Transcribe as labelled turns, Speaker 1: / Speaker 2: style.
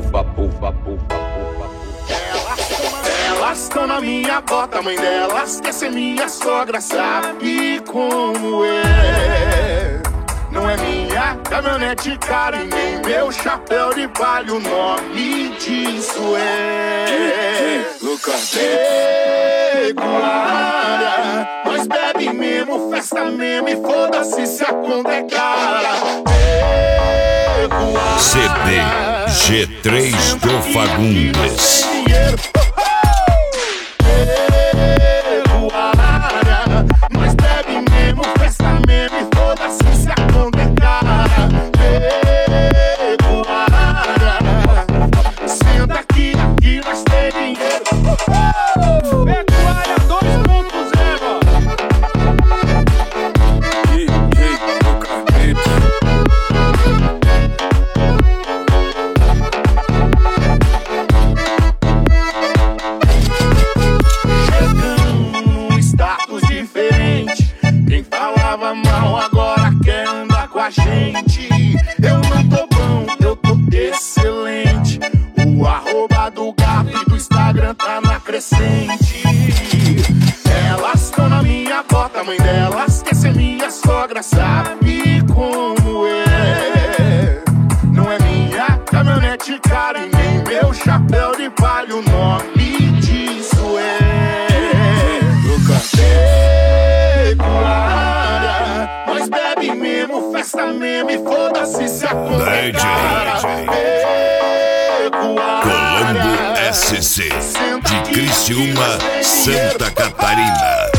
Speaker 1: Elas estão na minha bota, mãe delas quer ser minha sogra, sabe como é? Não é minha caminhonete cara e nem meu chapéu de palha, o nome disso é Lucas Pecuária. Nós bebe mesmo, festa mesmo e foda-se se a conta é cara.
Speaker 2: CD G3 do Fagundes.
Speaker 1: Nós bebe mesmo, festa mesmo e foda-se se a conta é cara. Pecuária. Senta aqui, aqui nós tem dinheiro. Pecuária 2.0. Mal agora quer andar com a gente. Eu não tô bom, eu tô excelente. O arroba do gato e do Instagram tá na crescente. Elas tão na minha bota, mãe delas quer ser minha sogra, sabe como é? Não é minha caminhonete cara e nem meu chapéu de palha, o nome disso é Lucas Pecuária. Nós bebe mesmo, festa mesmo e foda-se se a conta é cara.
Speaker 2: Colombo SC de Criciúma, Santa Catarina.